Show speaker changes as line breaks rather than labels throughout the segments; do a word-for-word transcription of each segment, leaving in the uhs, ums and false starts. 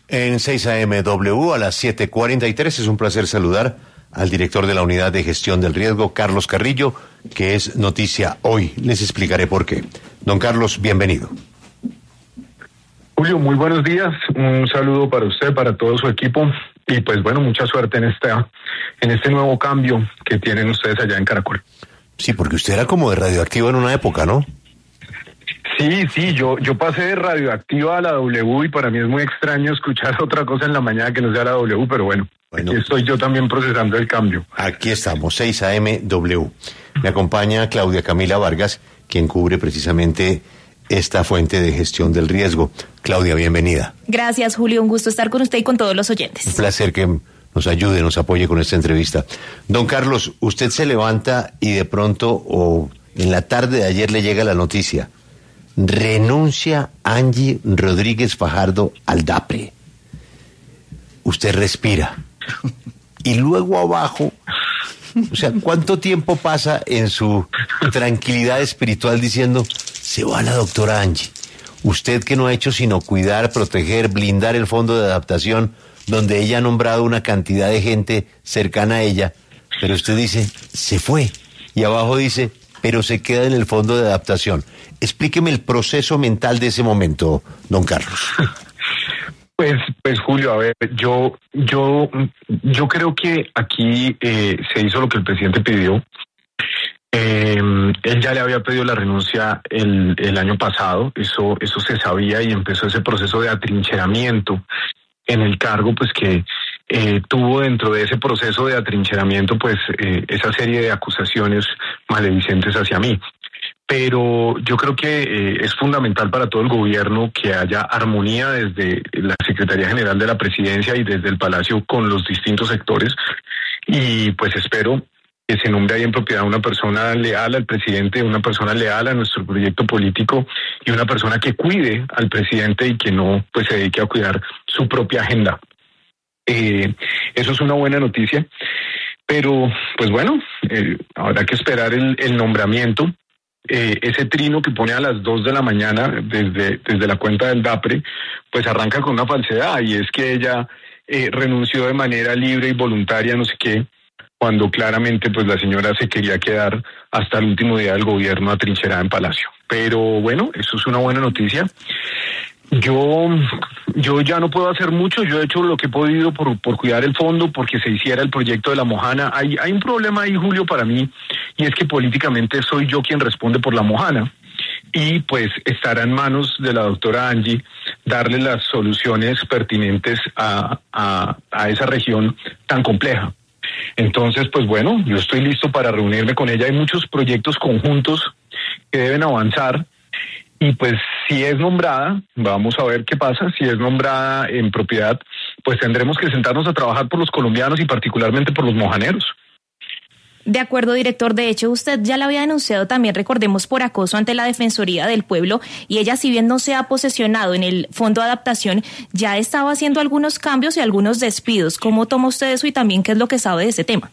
En seis A M W a las siete cuarenta y tres es un placer saludar al director de la Unidad de Gestión del Riesgo, Carlos Carrillo, que es noticia hoy. Les explicaré por qué. Don Carlos, bienvenido.
Julio, muy buenos días. Un saludo para usted, para todo su equipo y pues bueno, mucha suerte en esta, en este nuevo cambio que tienen ustedes allá en Caracol.
Sí, porque usted era como de Radioactiva en una época, ¿no?
Sí, sí, yo yo pasé de Radioactiva a la W y para mí es muy extraño escuchar otra cosa en la mañana que no sea la W, pero bueno, bueno, aquí estoy yo también procesando el cambio.
Aquí estamos, seis A M W. Me acompaña Claudia Camila Vargas, quien cubre precisamente esta fuente de gestión del riesgo. Claudia, bienvenida.
Gracias, Julio, un gusto estar con usted y con todos los oyentes.
Un placer que nos ayude, nos apoye con esta entrevista. Don Carlos, usted se levanta y de pronto, o en la tarde de ayer le llega la noticia: renuncia Angie Rodríguez Fajardo al DAPRE. Usted respira. Y luego abajo, o sea, ¿cuánto tiempo pasa en su tranquilidad espiritual diciendo, se va la doctora Angie? Usted que no ha hecho sino cuidar, proteger, blindar el fondo de adaptación, donde ella ha nombrado una cantidad de gente cercana a ella, pero usted dice, se fue. Y abajo dice, pero se queda en el fondo de adaptación. Explíqueme el proceso mental de ese momento, don Carlos.
Pues, pues Julio, a ver, yo, yo, yo creo que aquí eh, se hizo lo que el presidente pidió. Eh, él ya le había pedido la renuncia el, el año pasado, eso, eso se sabía y empezó ese proceso de atrincheramiento en el cargo, pues que eh, tuvo dentro de ese proceso de atrincheramiento, pues eh, esa serie de acusaciones maledicentes hacia mí. Pero yo creo que eh, es fundamental para todo el gobierno que haya armonía desde la Secretaría General de la Presidencia y desde el Palacio con los distintos sectores. Y pues espero que se nombre ahí en propiedad una persona leal al presidente, una persona leal a nuestro proyecto político y una persona que cuide al presidente y que no pues se dedique a cuidar su propia agenda. Eh, eso es una buena noticia. Pero pues bueno, eh, habrá que esperar el, el nombramiento. Eh, ese trino que pone a las dos de la mañana desde, desde la cuenta del DAPRE, pues arranca con una falsedad, y es que ella eh, renunció de manera libre y voluntaria, no sé qué, cuando claramente pues la señora se quería quedar hasta el último día del gobierno atrincherada en Palacio. Pero bueno, eso es una buena noticia. Yo, yo ya no puedo hacer mucho, yo he hecho lo que he podido por, por cuidar el fondo, porque se hiciera el proyecto de la Mojana. Hay, hay un problema ahí, Julio, para mí, y es que políticamente soy yo quien responde por la Mojana, y pues estará en manos de la doctora Angie darle las soluciones pertinentes a, a, a esa región tan compleja. Entonces, pues bueno, yo estoy listo para reunirme con ella. Hay muchos proyectos conjuntos que deben avanzar. Y pues si es nombrada, vamos a ver qué pasa, si es nombrada en propiedad, pues tendremos que sentarnos a trabajar por los colombianos y particularmente por los mojaneros.
De acuerdo, director. De hecho, usted ya la había denunciado también, recordemos, por acoso ante la Defensoría del Pueblo, y ella, si bien no se ha posesionado en el Fondo de Adaptación, ya estaba haciendo algunos cambios y algunos despidos. ¿Cómo toma usted eso y también qué es lo que sabe de ese tema?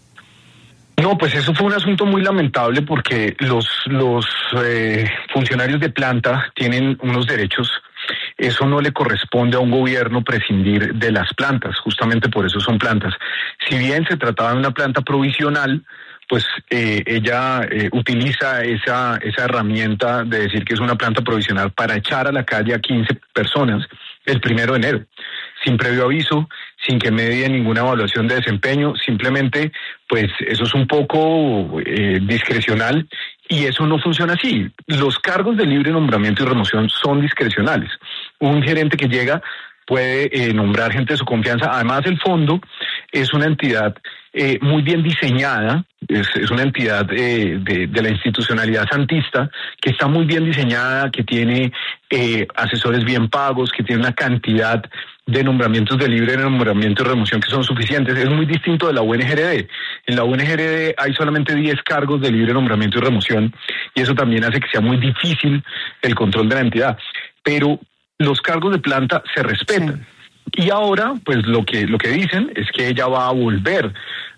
No, pues eso fue un asunto muy lamentable porque los los eh, funcionarios de planta tienen unos derechos. Eso no le corresponde a un gobierno prescindir de las plantas, justamente por eso son plantas. Si bien se trataba de una planta provisional, pues eh, ella eh, utiliza esa esa herramienta de decir que es una planta provisional para echar a la calle a quince personas el primero de enero, sin previo aviso, sin que medie ninguna evaluación de desempeño. Simplemente, pues eso es un poco eh, discrecional, y eso no funciona así. Los cargos de libre nombramiento y remoción son discrecionales. Un gerente que llega puede eh, nombrar gente de su confianza. Además, el fondo es una entidad eh, muy bien diseñada, es, es una entidad eh, de, de la institucionalidad santista, que está muy bien diseñada, que tiene eh, asesores bien pagos, que tiene una cantidad de nombramientos de libre nombramiento y remoción que son suficientes. Es muy distinto de la U N G R D. En la U N G R D hay solamente diez cargos de libre nombramiento y remoción, y eso también hace que sea muy difícil el control de la entidad. Pero los cargos de planta se respetan. Sí. Y ahora, pues lo que lo que dicen es que ella va a volver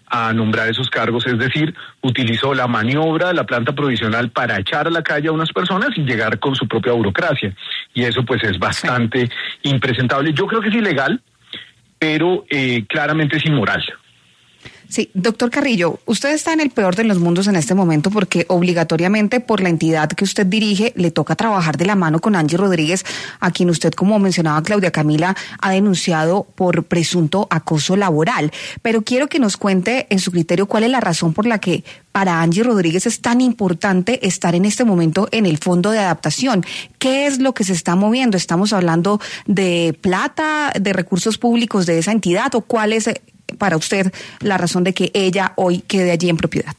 a nombrar esos cargos, es decir, utilizó la maniobra, la planta provisional para echar a la calle a unas personas y llegar con su propia burocracia. Y eso pues es bastante sí. impresentable. Yo creo que es ilegal, pero eh, claramente es inmoral.
Sí, doctor Carrillo, usted está en el peor de los mundos en este momento porque obligatoriamente por la entidad que usted dirige le toca trabajar de la mano con Angie Rodríguez, a quien usted, como mencionaba Claudia Camila, ha denunciado por presunto acoso laboral. Pero quiero que nos cuente en su criterio cuál es la razón por la que para Angie Rodríguez es tan importante estar en este momento en el fondo de adaptación. ¿Qué es lo que se está moviendo? ¿Estamos hablando de plata, de recursos públicos de esa entidad o cuál es para usted la razón de que ella hoy quede allí en propiedad?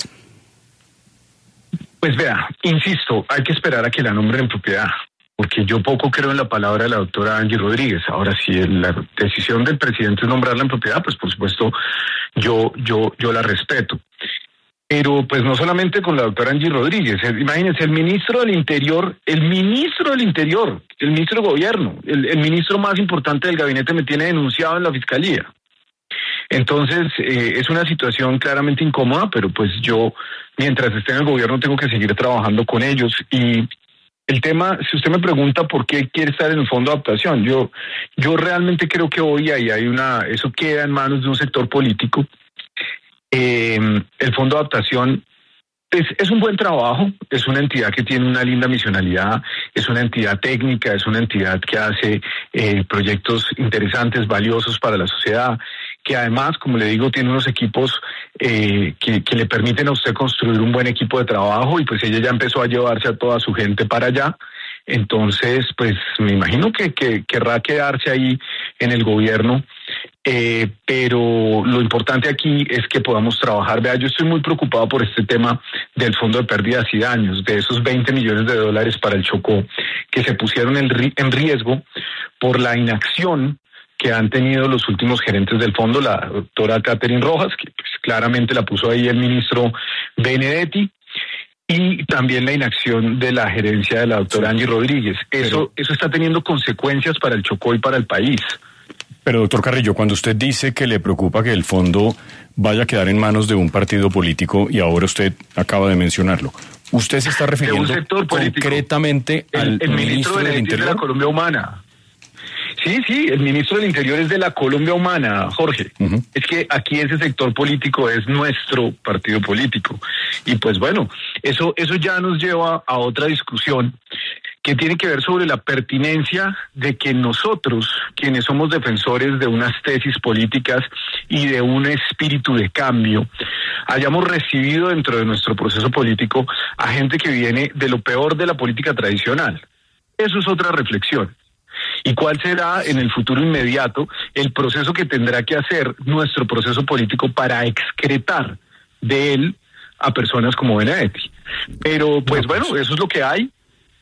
Pues vea, insisto, hay que esperar a que la nombren en propiedad, porque yo poco creo en la palabra de la doctora Angie Rodríguez. Ahora, si la decisión del presidente es nombrarla en propiedad, pues por supuesto yo, yo, yo la respeto. Pero pues no solamente con la doctora Angie Rodríguez, imagínense, el ministro del Interior, el ministro del Interior, el ministro de Gobierno, el, el ministro más importante del gabinete me tiene denunciado en la Fiscalía. Entonces, eh, es una situación claramente incómoda, pero pues yo, mientras esté en el gobierno, tengo que seguir trabajando con ellos. Y el tema, si usted me pregunta por qué quiere estar en el fondo de adaptación, yo, yo realmente creo que hoy ahí hay una, eso queda en manos de un sector político. Eh, el fondo de adaptación es, es un buen trabajo, es una entidad que tiene una linda misionalidad, es una entidad técnica, es una entidad que hace eh, proyectos interesantes, valiosos para la sociedad, que además, como le digo, tiene unos equipos eh, que, que le permiten a usted construir un buen equipo de trabajo, y pues ella ya empezó a llevarse a toda su gente para allá. Entonces, pues me imagino que, que querrá quedarse ahí en el gobierno, eh, pero lo importante aquí es que podamos trabajar. Vea, yo estoy muy preocupado por este tema del Fondo de Pérdidas y Daños, de esos veinte millones de dólares para el Chocó, que se pusieron en, ri- en riesgo por la inacción que han tenido los últimos gerentes del fondo, la doctora Catherine Rojas, que pues, claramente la puso ahí el ministro Benedetti, y también la inacción de la gerencia de la doctora Angie Rodríguez. Eso, pero, eso está teniendo consecuencias para el Chocó y para el país.
Pero, doctor Carrillo, cuando usted dice que le preocupa que el fondo vaya a quedar en manos de un partido político, y ahora usted acaba de mencionarlo, ¿usted se está refiriendo concretamente al
el, el
ministro,
ministro
del Interior?
De la Colombia Humana. Sí, sí, el ministro del Interior es de la Colombia Humana, Jorge. Uh-huh. Es que aquí ese sector político es nuestro partido político. Y pues bueno, eso, eso ya nos lleva a otra discusión que tiene que ver sobre la pertinencia de que nosotros, quienes somos defensores de unas tesis políticas y de un espíritu de cambio, hayamos recibido dentro de nuestro proceso político a gente que viene de lo peor de la política tradicional. Eso es otra reflexión. ¿Y cuál será en el futuro inmediato el proceso que tendrá que hacer nuestro proceso político para excretar de él a personas como Benedetti? Pero pues bueno, eso es lo que hay,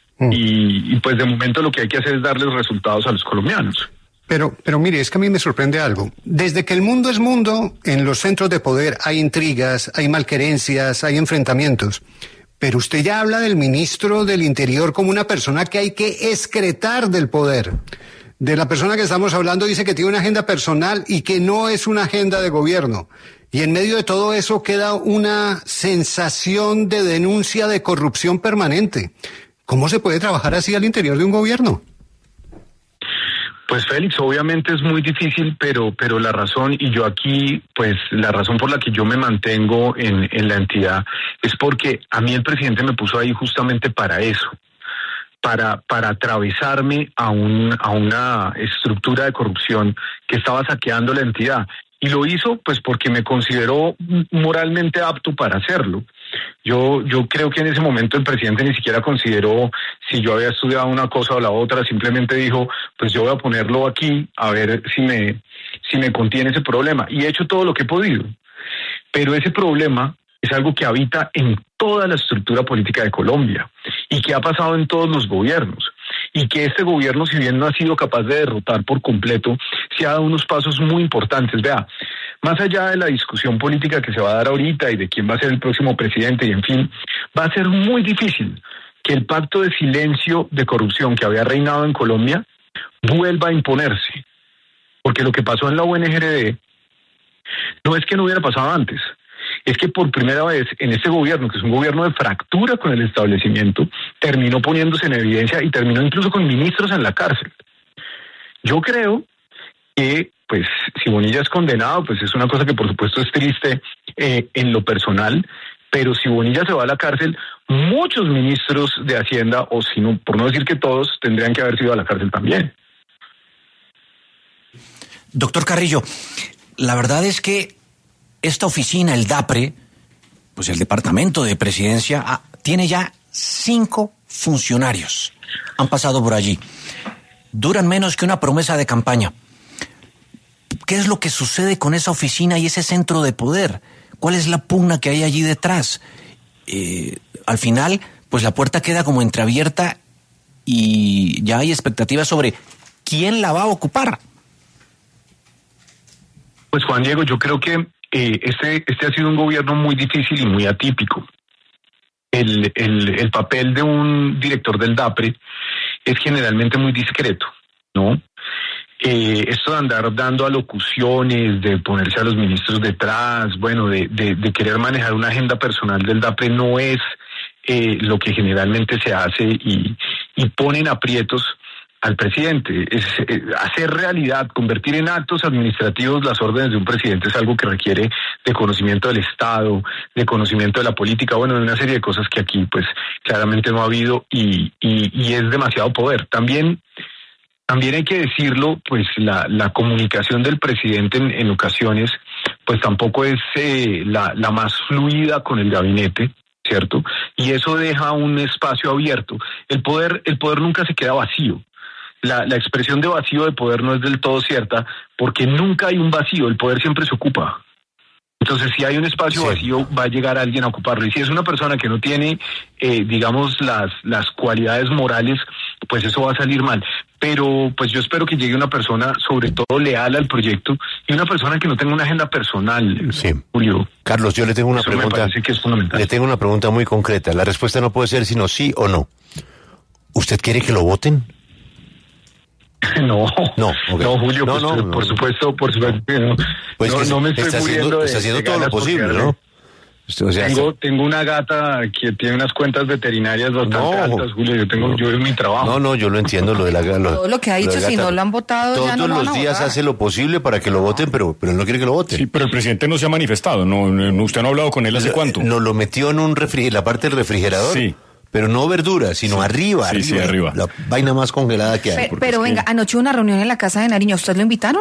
y, y pues de momento lo que hay que hacer es darles resultados a los colombianos.
Pero, pero mire, es que a mí me sorprende algo. Desde que el mundo es mundo, en los centros de poder hay intrigas, hay malquerencias, hay enfrentamientos. Pero usted ya habla del ministro del Interior como una persona que hay que excretar del poder. De la persona que estamos hablando dice que tiene una agenda personal y que no es una agenda de gobierno. Y en medio de todo eso queda una sensación de denuncia de corrupción permanente. ¿Cómo se puede trabajar así al interior de un gobierno?
Pues Félix, obviamente es muy difícil, pero pero la razón, y yo aquí, pues la razón por la que yo me mantengo en, en la entidad es porque a mí el presidente me puso ahí justamente para eso, para para atravesarme a un a una estructura de corrupción que estaba saqueando la entidad. Y lo hizo pues porque me consideró moralmente apto para hacerlo. Yo yo creo que en ese momento el presidente ni siquiera consideró si yo había estudiado una cosa o la otra, simplemente dijo, pues yo voy a ponerlo aquí a ver si me si me contiene ese problema, y he hecho todo lo que he podido. Pero ese problema es algo que habita en toda la estructura política de Colombia y que ha pasado en todos los gobiernos, y que este gobierno, si bien no ha sido capaz de derrotar por completo, sí ha dado unos pasos muy importantes. Vea, más allá de la discusión política que se va a dar ahorita y de quién va a ser el próximo presidente y en fin, va a ser muy difícil que el pacto de silencio de corrupción que había reinado en Colombia vuelva a imponerse, porque lo que pasó en la U N G R D no es que no hubiera pasado antes, es que por primera vez en este gobierno, que es un gobierno de fractura con el establecimiento, terminó poniéndose en evidencia y terminó incluso con ministros en la cárcel. Yo creo que, pues, si Bonilla es condenado, pues es una cosa que por supuesto es triste eh, en lo personal, pero si Bonilla se va a la cárcel, muchos ministros de Hacienda, o si no, por no decir que todos, tendrían que haber sido a la cárcel también.
Doctor Carrillo, la verdad es que esta oficina, el DAPRE, pues el Departamento de Presidencia, ah, tiene ya cinco funcionarios. Han pasado por allí. Duran menos que una promesa de campaña. ¿Qué es lo que sucede con esa oficina y ese centro de poder? ¿Cuál es la pugna que hay allí detrás? Eh, al final, pues la puerta queda como entreabierta y ya hay expectativas sobre quién la va a ocupar.
Pues Juan Diego, yo creo que eh, este, este ha sido un gobierno muy difícil y muy atípico. El, el, el papel de un director del DAPRE es generalmente muy discreto, ¿no? Eh, esto de andar dando alocuciones, de ponerse a los ministros detrás, bueno, de, de, de querer manejar una agenda personal del DAPRE no es eh, lo que generalmente se hace y, y ponen aprietos al presidente. Es, eh, hacer realidad, convertir en actos administrativos las órdenes de un presidente es algo que requiere de conocimiento del Estado, de conocimiento de la política, bueno, de una serie de cosas que aquí pues claramente no ha habido y, y, y es demasiado poder. También También hay que decirlo, pues la, la comunicación del presidente en, en ocasiones, pues tampoco es eh, la, la más fluida con el gabinete, ¿cierto? Y eso deja un espacio abierto. El poder, el poder nunca se queda vacío. La, la expresión de vacío de poder no es del todo cierta, porque nunca hay un vacío, el poder siempre se ocupa. Entonces, si hay un espacio sí. vacío, va a llegar alguien a ocuparlo. Y si es una persona que no tiene, eh, digamos, las, las cualidades morales, pues eso va a salir mal. Pero pues yo espero que llegue una persona sobre todo leal al proyecto y una persona que no tenga una agenda personal,
sí.
Julio.
Carlos, yo le tengo una
Eso
pregunta.
Me parece que es fundamental.
Le tengo una pregunta muy concreta. La respuesta no puede ser sino sí o no. ¿Usted quiere que lo voten?
No,
no, okay.
no, Julio,
no,
pues,
no,
por
no.
supuesto, por supuesto, no,
pues
no,
que
no me estoy
está
muriendo
haciendo,
de,
está haciendo
de
todo lo posible, ¿no? O sea,
tengo, tengo una gata que tiene unas cuentas veterinarias bastante no, altas, Julio. Yo tengo, no, yo en mi trabajo.
No, no, yo lo entiendo, lo de la gata.
Todo lo que ha dicho, si no lo han votado,
todos
ya no lo van
los
a
días
votar.
hace lo posible para que lo voten, pero, pero él no quiere que lo voten.
Sí, pero el presidente no se ha manifestado. No, no usted no ha hablado con él hace cuánto.
Nos lo metió en un refri- la parte del refrigerador.
Sí.
Pero no verduras, sino sí, arriba,
sí,
arriba.
Sí, arriba.
La vaina más congelada que hay.
Pero, pero venga, que... anoche una reunión en la Casa de Nariño, ¿usted lo invitaron?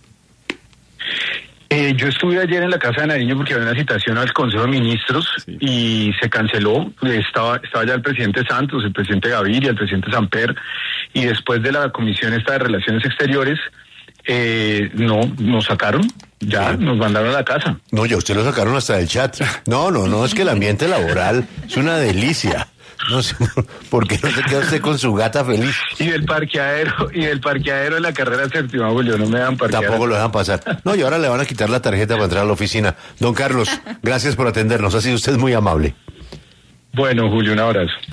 Eh, yo estuve ayer en la Casa de Nariño porque había una citación al Consejo de Ministros sí. y se canceló. Estaba, estaba ya el presidente Santos, el presidente Gaviria, el presidente Samper, y después de la comisión esta de Relaciones Exteriores, eh, no, nos sacaron. Ya, sí. Nos mandaron a la casa.
No, ya usted lo sacaron hasta del chat. No, no, no, es que el ambiente laboral es una delicia. No sé, ¿por qué no se queda usted con su gata feliz?
Y del parqueadero, y del parqueadero de la carrera séptima, Julio, no me dejan parquear.
Tampoco lo dejan pasar. No, y ahora le van a quitar la tarjeta para entrar a la oficina. Don Carlos, gracias por atendernos, ha sido usted muy amable.
Bueno, Julio, un abrazo.